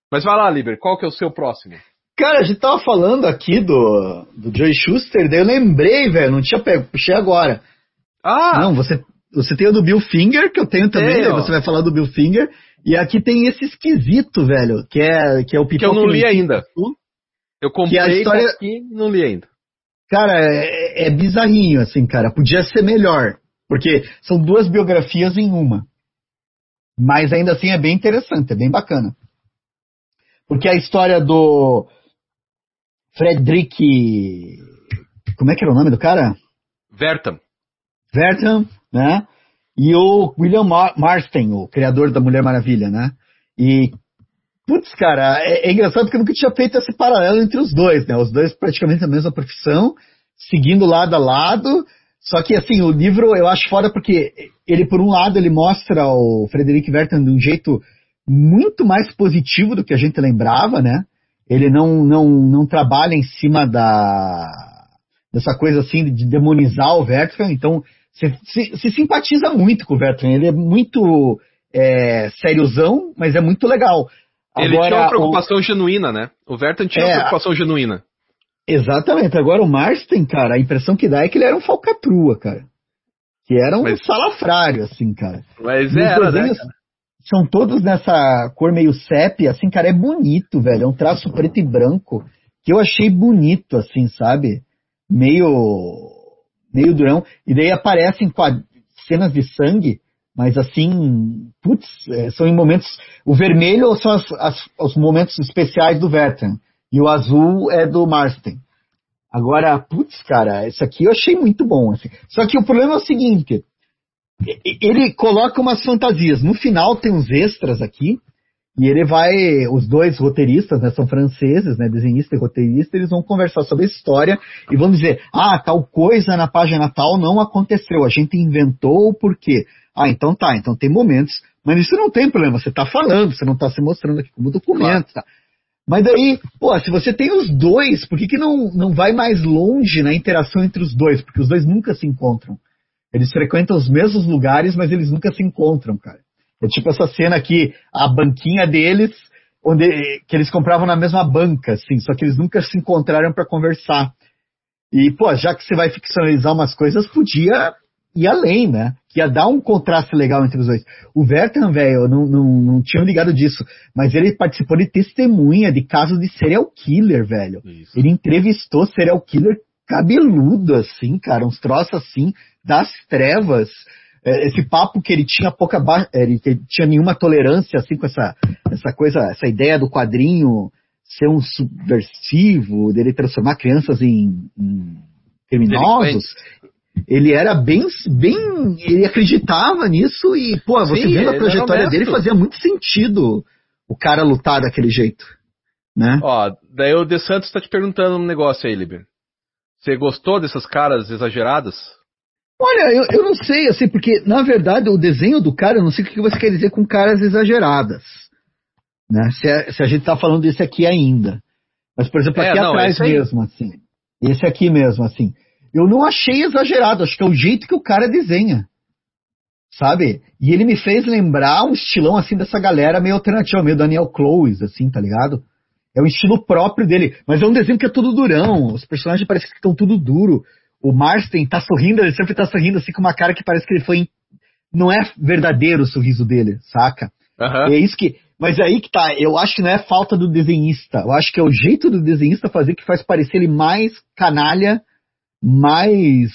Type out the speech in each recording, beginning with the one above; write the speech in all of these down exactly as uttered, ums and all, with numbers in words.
Mas vai lá, Liber, qual que é o seu próximo? Cara, a gente tava falando aqui do, do Joe Shuster, daí eu lembrei, velho, não tinha pego, puxei agora. Ah! Não, você, você tem o do Bill Finger, que eu tenho também, Tem, daí você vai falar do Bill Finger, e aqui tem esse esquisito, velho, que é, que é o Pipoca. Que eu não li ainda. Eu comprei, que a história... tá aqui e não li ainda. Cara, é, é bizarrinho, assim, cara, podia ser melhor, porque são duas biografias em uma. Mas ainda assim é bem interessante, é bem bacana. Porque a história do Frederick... Como é que era o nome do cara? Wertham. Wertham, né? E o William Mar- Marston, o criador da Mulher Maravilha, né? E, putz, cara, é, é engraçado porque eu nunca tinha feito esse paralelo entre os dois, né? Os dois praticamente a mesma profissão, seguindo lado a lado. Só que, assim, o livro eu acho foda porque ele, por um lado, ele mostra o Frederick Wertham de um jeito muito mais positivo do que a gente lembrava, né? Ele não, não, não trabalha em cima da, dessa coisa, assim, de demonizar o Wertham. Então, se, se, se simpatiza muito com o Wertham. Ele é muito é, sériozão, mas é muito legal. Ele Agora, tinha uma preocupação o... genuína, né? O Wertham tinha é, uma preocupação genuína. Exatamente. Agora o Marston, cara, a impressão que dá é que ele era um falcatrua, cara. Que era um mas, salafrário, assim, cara. Mas e era, os desenhos né, cara? São todos nessa cor meio sépia, assim, cara, é bonito, velho. É um traço preto e branco que eu achei bonito, assim, sabe? Meio, meio durão. E daí aparecem quad... cenas de sangue, mas assim, putz, é, são em momentos... O vermelho são as, as, os momentos especiais do Wertham. E o azul é do Marston. Agora, putz, cara, isso aqui eu achei muito bom. Assim. Só que o problema é o seguinte, ele coloca umas fantasias. No final tem uns extras aqui, e ele vai, os dois roteiristas, né, são franceses, né, desenhista e roteirista, eles vão conversar sobre a história e vão dizer, ah, tal coisa na página tal não aconteceu, a gente inventou por quê? Ah, então tá, então tem momentos, mas isso não tem problema, você tá falando, você não tá se mostrando aqui como documento, tá? Mas daí, pô, se você tem os dois, por que que não, não vai mais longe na interação entre os dois? Porque os dois nunca se encontram. Eles frequentam os mesmos lugares, mas eles nunca se encontram, cara. É tipo essa cena aqui, a banquinha deles, onde que eles compravam na mesma banca, assim, só que eles nunca se encontraram para conversar. E, pô, já que você vai ficcionalizar umas coisas, podia ir além, né? Que ia dar um contraste legal entre os dois. O Wertham, velho, eu não, não, não tinha ligado disso, mas ele participou de testemunha de casos de serial killer, velho. Isso. Ele entrevistou serial killer cabeludo, assim, cara, uns troços assim, das trevas. Esse papo que ele tinha pouca ba... ele tinha nenhuma tolerância, assim, com essa, essa coisa, essa ideia do quadrinho ser um subversivo, dele transformar crianças em, em criminosos. Ele era bem, bem, ele acreditava nisso e, pô, você Sim, vendo a trajetória dele fazia muito sentido o cara lutar daquele jeito, né? Ó, daí o De Santos tá te perguntando um negócio aí, Liber. Você gostou dessas caras exageradas? Olha, eu, eu não sei, assim, porque, na verdade, o desenho do cara, eu não sei o que você quer dizer com caras exageradas, né? Se a, se a gente tá falando desse aqui ainda. Mas, por exemplo, aqui é, não, atrás mesmo, assim. Esse aqui mesmo, assim. Eu não achei exagerado, acho que é o jeito que o cara desenha, sabe? E ele me fez lembrar um estilão, assim, dessa galera meio alternativa, meio Daniel Clowes, assim, tá ligado? É um estilo próprio dele, mas é um desenho que é tudo durão, os personagens parecem que estão tudo duro. O Marston tá sorrindo, ele sempre tá sorrindo, assim, com uma cara que parece que ele foi... Em... Não é verdadeiro o sorriso dele, saca? Uhum. É isso que... Mas é aí que tá, eu acho que não é falta do desenhista, eu acho que é o jeito do desenhista fazer que faz parecer ele mais canalha, mais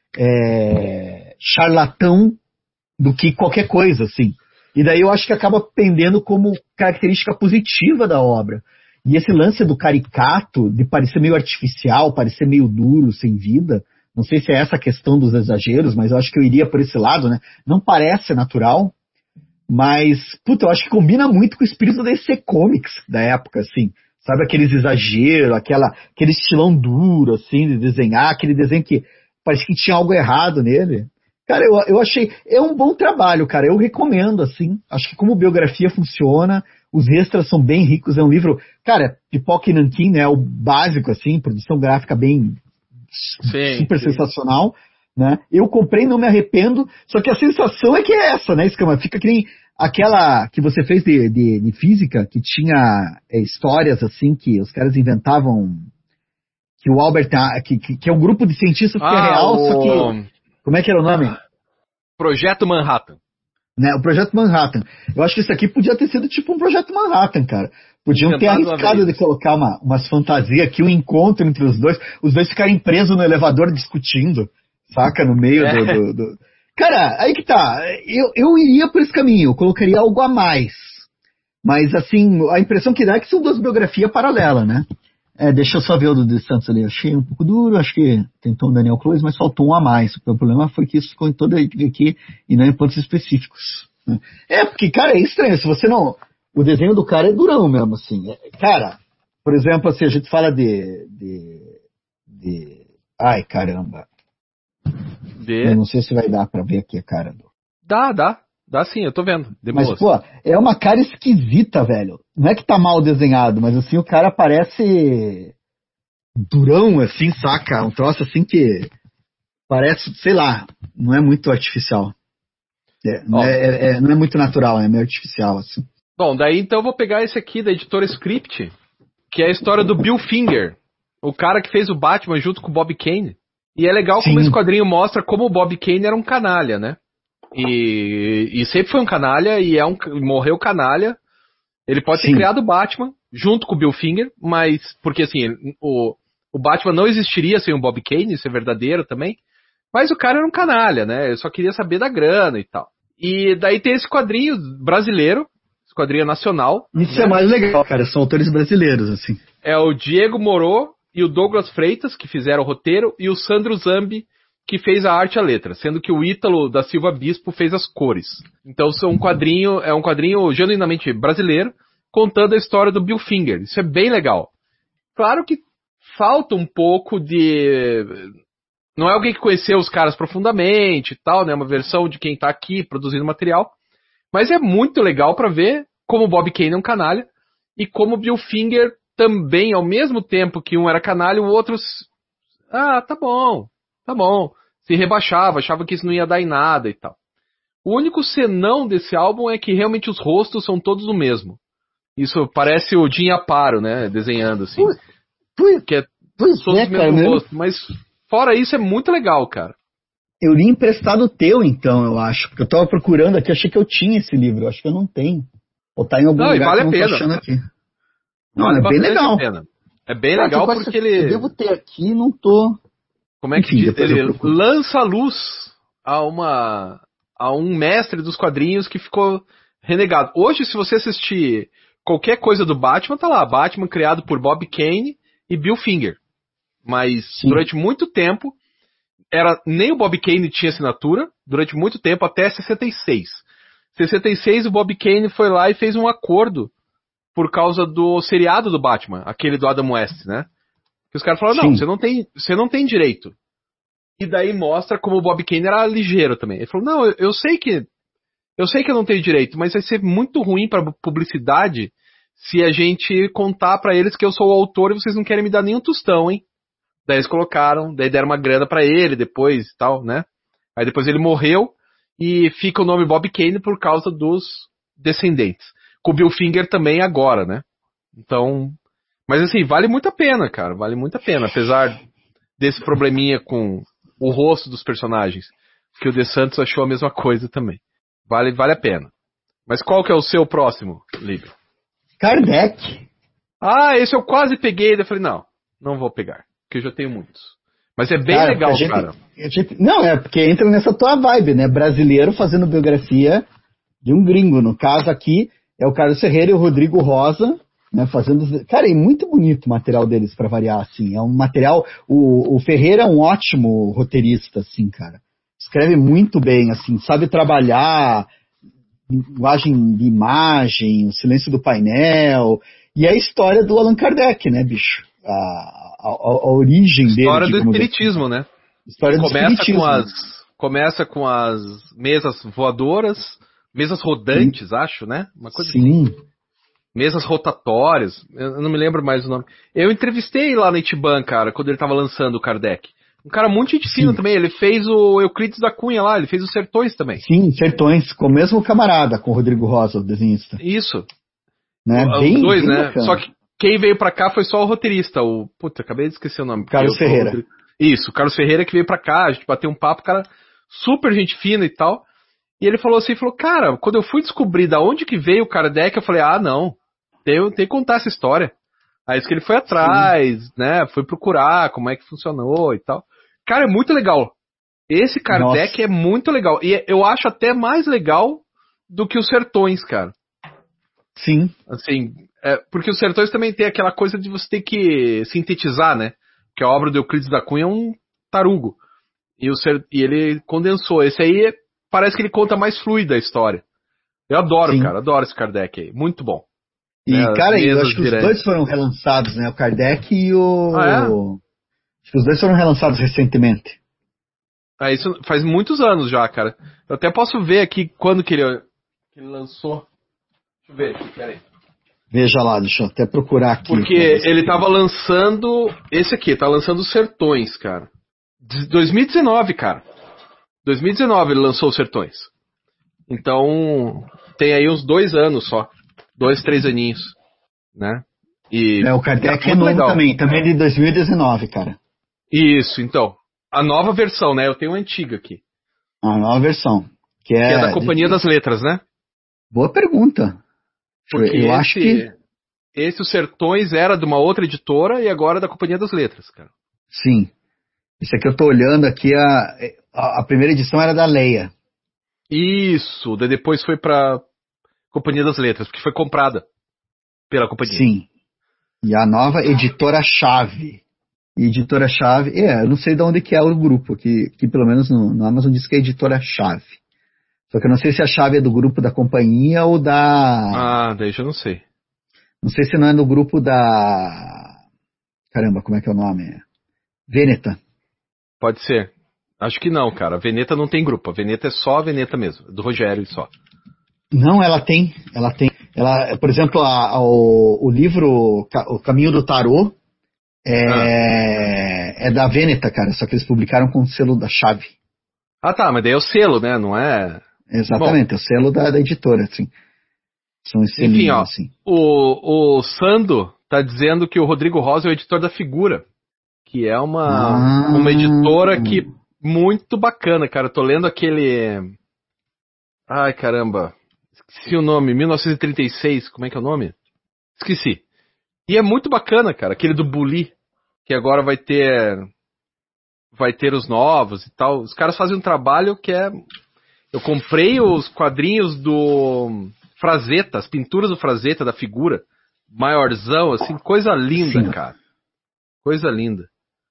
é, charlatão do que qualquer coisa, assim. E daí eu acho que acaba pendendo como característica positiva da obra. E esse lance do caricato, de parecer meio artificial, parecer meio duro, sem vida, não sei se é essa a questão dos exageros, mas eu acho que eu iria por esse lado, né? Não parece natural, mas, puta, eu acho que combina muito com o espírito da D C Comics da época, assim. Sabe, aqueles exageros, aquela, aquele estilão duro, assim, de desenhar, aquele desenho que parece que tinha algo errado nele. Cara, eu, eu achei... É um bom trabalho, cara. Eu recomendo, assim. Acho que como biografia funciona, os extras são bem ricos. É um livro... Cara, Pipoca e Nanquim, né? É o básico, assim, produção gráfica bem... Sim, super sim. sensacional, né? Eu comprei, não me arrependo. Só que a sensação é que é essa, né, Escama? Fica que nem... aquela que você fez de, de, de física, que tinha é, histórias assim, que os caras inventavam, que o Albert, que, que, que é um grupo de cientistas que ah, é real, o... só que, como é que era o nome? Projeto Manhattan. Né, o Projeto Manhattan. Eu acho que isso aqui podia ter sido tipo um Projeto Manhattan, cara. Podiam ter arriscado de colocar uma, umas fantasias aqui, um encontro entre os dois, os dois ficarem presos no elevador discutindo, saca? No meio é. do, do, do... Cara, aí que tá. Eu, eu iria por esse caminho, eu colocaria algo a mais. Mas, assim, a impressão que dá é que são duas biografias paralelas, né? É, deixa eu só ver o do De Santos ali. Achei um pouco duro, acho que tentou o Daniel Close, mas faltou um a mais. O problema foi que isso ficou em toda aqui e não em pontos específicos. É, porque, cara, é estranho. Se você não... O desenho do cara é durão mesmo, assim. É, cara, por exemplo, assim, a gente fala de... de, de... Ai, caramba. De... Eu não sei se vai dar pra ver aqui a cara do... Dá, dá. Dá sim, eu tô vendo. Mas, pô, é uma cara esquisita, velho. Não é que tá mal desenhado, mas assim, o cara parece durão, assim, saca? Um troço assim que parece, sei lá, não é muito artificial. É, não, é, é, é, não é muito natural, é meio artificial, assim. Bom, daí então eu vou pegar esse aqui da editora Script, que é a história do Bill Finger, o cara que fez o Batman junto com o Bob Kane. E é legal Sim. como esse quadrinho mostra como o Bob Kane era um canalha, né? E, e sempre foi um canalha e é um, morreu canalha. Ele pode Sim. ter criado o Batman junto com o Bill Finger, mas porque assim, o, o Batman não existiria sem o Bob Kane, isso é verdadeiro também. Mas o cara era um canalha, né? Eu só queria saber da grana e tal. E daí tem esse quadrinho brasileiro, esse quadrinho nacional. Isso né? é mais legal, cara. São autores brasileiros, assim. É o Diego Moro e o Douglas Freitas, que fizeram o roteiro, e o Sandro Zambi, que fez a arte e a letra, sendo que o Ítalo da Silva Bispo fez as cores. Então é um quadrinho, é um quadrinho genuinamente brasileiro, contando a história do Bill Finger. Isso é bem legal. Claro que falta um pouco de... Não é alguém que conheceu os caras profundamente e tal, né? Uma versão de quem tá aqui produzindo material. Mas é muito legal pra ver como o Bob Kane é um canalha e como o Bill Finger também, ao mesmo tempo que um era canalha, o outro... Ah, tá bom, tá bom. Se rebaixava, achava que isso não ia dar em nada e tal. O único senão desse álbum é que realmente os rostos são todos o mesmo. Isso parece o Jim Aparo, né? Desenhando assim. Pois, que é pois todos é, os mesmos cara, rostos. Mas fora isso é muito legal, cara. Eu li emprestado o teu, então, eu acho. Porque eu tava procurando aqui, achei que eu tinha esse livro. Eu acho que eu não tenho. Ou tá em algum não, lugar vale que eu não pena. tô achando aqui. Não, vale é bem legal. Pena. É bem Cara, legal porque ele... Eu devo ter aqui e não tô... Como é que Enfim, diz? Ele lança a luz a, uma, a um mestre dos quadrinhos que ficou renegado. Hoje, se você assistir qualquer coisa do Batman, tá lá. Batman criado por Bob Kane e Bill Finger. Mas Sim. durante muito tempo, era, nem o Bob Kane tinha assinatura, durante muito tempo, até sessenta e seis. sessenta e seis, o Bob Kane foi lá e fez um acordo por causa do seriado do Batman, aquele do Adam West, né? Que os caras falaram, Sim. não, você não tem, você não tem direito. E daí mostra como o Bob Kane era ligeiro também. Ele falou, não, eu, eu sei que eu sei que eu não tenho direito, mas vai ser muito ruim pra publicidade se a gente contar pra eles que eu sou o autor e vocês não querem me dar nenhum tostão, hein? Daí eles colocaram, daí deram uma grana pra ele depois e tal, né? Aí depois ele morreu e fica o nome Bob Kane por causa dos descendentes. Com o Bill Finger também agora, né? Então... Mas assim, vale muito a pena, cara. Vale muito a pena. Apesar desse probleminha com o rosto dos personagens. Que o De Santos achou a mesma coisa também. Vale, vale a pena. Mas qual que é o seu próximo, Lívio? Kardec. Ah, esse eu quase peguei. Eu falei, não, não vou pegar. Porque eu já tenho muitos. Mas é bem cara, legal, gente, cara. Gente, não, é porque entra nessa tua vibe, né? Brasileiro fazendo biografia de um gringo. No caso aqui, é o Carlos Ferreira e o Rodrigo Rosa... Né, fazendo, cara, é muito bonito o material deles pra variar, assim, é um material, o, o Ferreira é um ótimo roteirista, assim, cara, escreve muito bem, assim, sabe trabalhar linguagem de imagem, o silêncio do painel, e é a história do Allan Kardec, né, bicho, a, a, a origem história dele. História do espiritismo, assim. Né? História do começa espiritismo. Com as, começa com as mesas voadoras, mesas rodantes, Sim. acho, né, uma coisa Sim. assim. Mesas rotatórias, eu não me lembro mais o nome. Eu entrevistei lá na Itiban, cara, quando ele tava lançando o Kardec. Um cara muito gente fina Sim. também. Ele fez o Euclides da Cunha lá, ele fez os Sertões também. Sim, Sertões, com o mesmo camarada, com o Rodrigo Rosa, o desenhista. Isso. Né? Os Bem, dois, bem né? bacana. Só que quem veio pra cá foi só o roteirista. O... Puta, acabei de esquecer o nome. O Carlos porque eu tô- Ferreira. Isso, o Carlos Ferreira que veio pra cá, a gente bateu um papo, cara super gente fina e tal. E ele falou assim, falou, cara, quando eu fui descobrir da onde que veio o Kardec, eu falei, ah, não, tem, tem que contar essa história. Aí isso que ele foi atrás, Sim. né, foi procurar como é que funcionou e tal. Cara, é muito legal. Esse Kardec Nossa. é muito legal. E eu acho até mais legal do que os Sertões, cara. Sim. Assim, é, porque os Sertões também tem aquela coisa de você ter que sintetizar, né? Que a obra do Euclides da Cunha é um tarugo. E, o Ser, e ele condensou. Esse aí parece que ele conta mais fluida a história. Eu adoro, Sim. cara. Adoro esse Kardec aí. Muito bom. E, né, cara, eu acho que diretas. os dois foram relançados, né? O Kardec e o... Ah, é? Acho que os dois foram relançados recentemente. Ah, isso faz muitos anos já, cara. Eu até posso ver aqui quando que ele, que ele lançou. Deixa eu ver aqui, peraí. Veja lá, deixa eu até procurar aqui. Porque ele tava lançando... Esse aqui, tá lançando os Sertões, cara. De dois mil e dezenove, cara. dois mil e dezenove ele lançou os Sertões. Então, tem aí uns dois anos só. Dois, três aninhos. Né? E é, o Kardec é novo legal. também. Também é de dois mil e dezenove, cara. Isso, então. A nova versão, né? Eu tenho a antiga aqui. A nova versão. Que é, que é da Companhia das Letras, né? Boa pergunta. Porque eu esse, acho que... esse, Os Sertões, era de uma outra editora e agora é da Companhia das Letras, cara. Sim. Isso aqui eu tô olhando aqui, a, a, a primeira edição era da Leia. Isso, daí depois foi pra Companhia das Letras, porque foi comprada pela companhia. Sim. E a nova Editora-Chave. Editora-Chave, é, eu não sei de onde que é o grupo, que, que pelo menos no, no Amazon diz que é Editora-Chave. Só que eu não sei se a chave é do grupo da companhia ou da... Ah, daí já não sei. Não sei se não é no grupo da... Caramba, como é que é o nome? Veneta. Pode ser. Acho que não, cara. A Veneta não tem grupo. A Veneta é só a Veneta mesmo. Do Rogério e só. Não, ela tem. Ela tem. Ela, por exemplo, a, a, o, o livro O Caminho do Tarô é, ah. é da Veneta, cara. Só que eles publicaram com o selo da Chave. Ah, tá. Mas daí é o selo, né? Não é... Exatamente. Bom, é o selo da, da editora, assim. São Enfim, ó. Assim. O, o Sando tá dizendo que o Rodrigo Rosa é o editor da Figura. Que é uma, ah. uma editora que muito bacana, cara. Eu tô lendo aquele... Ai, caramba. Esqueci o nome. mil novecentos e trinta e seis. Como é que é o nome? Esqueci. E é muito bacana, cara. Aquele do Bully. Que agora vai ter... Vai ter os novos e tal. Os caras fazem um trabalho que é... Eu comprei os quadrinhos do Frazetta. As pinturas do Frazetta, da Figura. Maiorzão, assim. Coisa linda, Sim. cara. Coisa linda.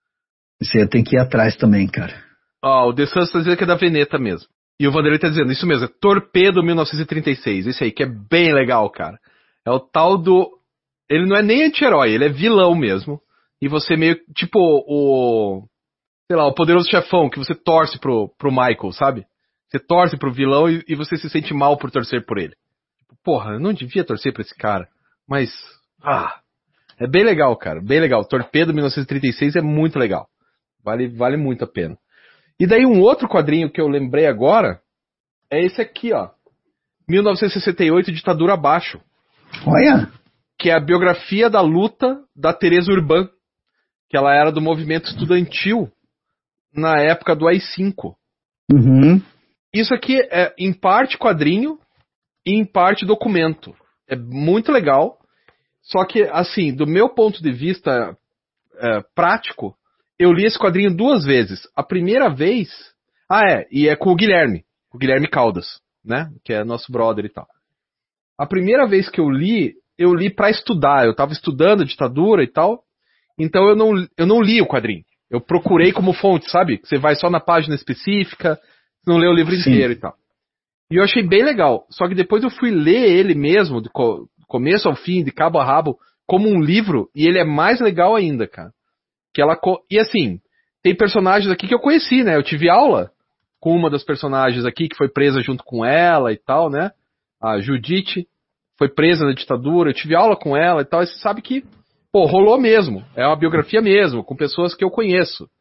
Você tem que ir atrás também, cara. Ó, o The Sans tá dizendo que é da Veneta mesmo. E o Vanderlei tá dizendo, isso mesmo, é Torpedo mil novecentos e trinta e seis. Esse aí, que é bem legal, cara. É o tal do... Ele não é nem anti-herói, ele é vilão mesmo. E você meio, tipo, o... Sei lá, o Poderoso Chefão, que você torce pro, pro Michael, sabe? Você torce pro vilão e, e você se sente mal por torcer por ele. Porra, eu não devia torcer pra esse cara. Mas... Ah... É bem legal, cara. Bem legal. Torpedo mil novecentos e trinta e seis é muito legal. Vale, vale muito a pena. E daí um outro quadrinho que eu lembrei agora é esse aqui, ó. mil novecentos e sessenta e oito, Ditadura Abaixo. Olha! Que é a biografia da luta da Teresa Urban. Que ela era do movimento estudantil na época do A I cinco. Uhum. Isso aqui é em parte quadrinho e em parte documento. É muito legal. Só que, assim, do meu ponto de vista é, prático, eu li esse quadrinho duas vezes. A primeira vez... Ah, é, e é com o Guilherme. O Guilherme Caldas, né? Que é nosso brother e tal. A primeira vez que eu li, eu li pra estudar. Eu tava estudando ditadura e tal. Então eu não, eu não li o quadrinho. Eu procurei como fonte, sabe? Você vai só na página específica, não lê o livro Sim. inteiro e tal. E eu achei bem legal. Só que depois eu fui ler ele mesmo, de co- começo ao fim, de cabo a rabo, como um livro, e ele é mais legal ainda, cara. Que ela co- e assim, tem personagens aqui que eu conheci, né? Eu tive aula com uma das personagens aqui, que foi presa junto com ela e tal, né? A Judite foi presa na ditadura, eu tive aula com ela e tal, e você sabe que, pô, rolou mesmo. É uma biografia mesmo, com pessoas que eu conheço.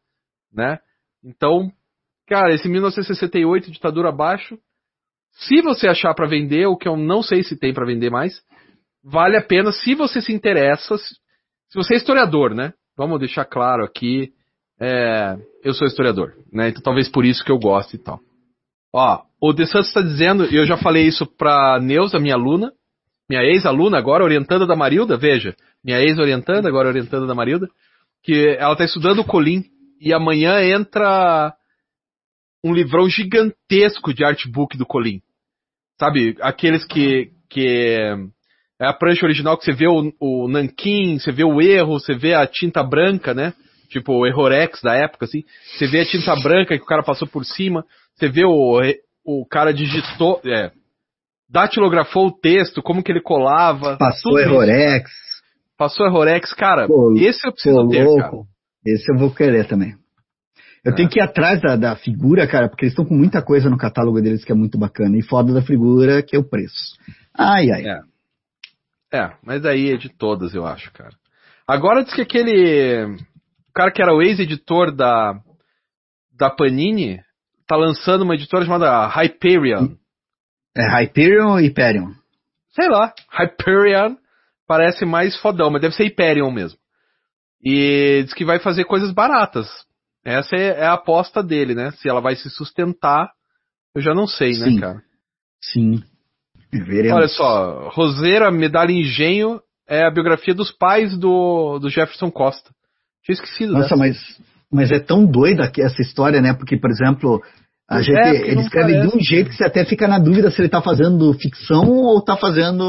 né? Então, cara, esse mil novecentos e sessenta e oito, ditadura abaixo, se você achar pra vender, o que eu não sei se tem pra vender mais, vale a pena se você se interessa, se você é historiador, né? Vamos deixar claro aqui, é, eu sou historiador, né? Então talvez por isso que eu gosto e tal. Ó, o De Santos está dizendo, e eu já falei isso pra Neuza, minha aluna, minha ex-aluna agora, orientanda da Marilda, veja, minha ex-orientanda, agora orientanda da Marilda, que ela tá estudando o Colim, e amanhã entra um livrão gigantesco de artbook do Colim. Sabe, aqueles que, que é a prancha original que você vê o, o nanquim, você vê o erro, você vê a tinta branca, né? Tipo o Errorex da época, assim. Você vê a tinta branca que o cara passou por cima, você vê o, o cara digitou, é, datilografou o texto, como que ele colava. Passou Errorex. Isso, passou Errorex, cara, Pô, esse eu preciso pô, ter, louco. cara. Esse eu vou querer também. Eu É. tenho que ir atrás da, da figura, cara, porque eles estão com muita coisa no catálogo deles que é muito bacana. E foda da figura que é o preço. Ai, ai. É. É, mas aí é de todas, eu acho, cara. Agora diz que aquele... O cara que era o ex-editor da, da Panini tá lançando uma editora chamada Hyperion. É Hyperion ou Hyperion? Sei lá. Hyperion parece mais fodão, mas deve ser Hyperion mesmo. E diz que vai fazer coisas baratas. Essa é, é a aposta dele, né? Se ela vai se sustentar, eu já não sei, Sim. né, cara? Sim. Veremos. Olha só, Roseira, Medalha Engenho é a biografia dos pais do, do Jefferson Costa. Tinha esquecido Nossa, dessa. mas, mas é tão doida aqui essa história, né? Porque, por exemplo, a É, gente, porque ele não escreve parece. de um jeito que você até fica na dúvida se ele tá fazendo ficção ou tá fazendo...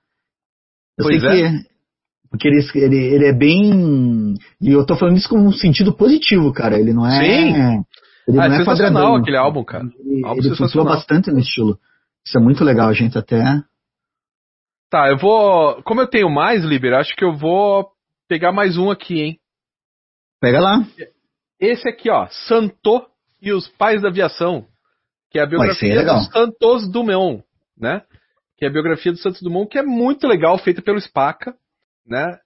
Eu Pois sei é. que... Porque ele, ele, ele é bem... E eu tô falando isso com um sentido positivo, cara. Ele não é... Sim. Ele Ah, não é é sensacional quadradão. aquele álbum, cara. Ele, Álbum ele flutua sensacional. bastante no estilo. Isso é muito legal, a gente até... Tá, eu vou... Como eu tenho mais, Liber, acho que eu vou pegar mais um aqui, hein? Pega lá. Esse aqui, ó. Santos e os Pais da Aviação. Que é a biografia legal. do Santos Dumont, né? Que é a biografia do Santos Dumont, que é muito legal, feita pelo Spaca, né?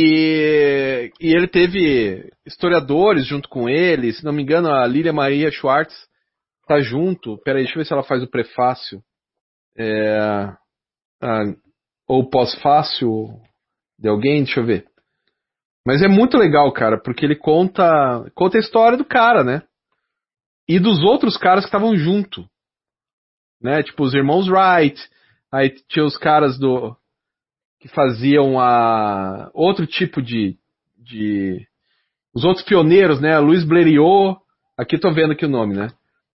E, e ele teve historiadores junto com ele, se não me engano, a Lília Maria Schwartz tá junto. Peraí, deixa eu ver se ela faz o prefácio. É, a, ou pós-fácio de alguém, deixa eu ver. Mas é muito legal, cara, porque ele conta, conta a história do cara, né? E dos outros caras que estavam junto. Né? Tipo, os irmãos Wright, aí tinha os caras do que faziam a outro tipo de, de os outros pioneiros, né? Luiz Blériot, aqui tô vendo aqui o nome, né?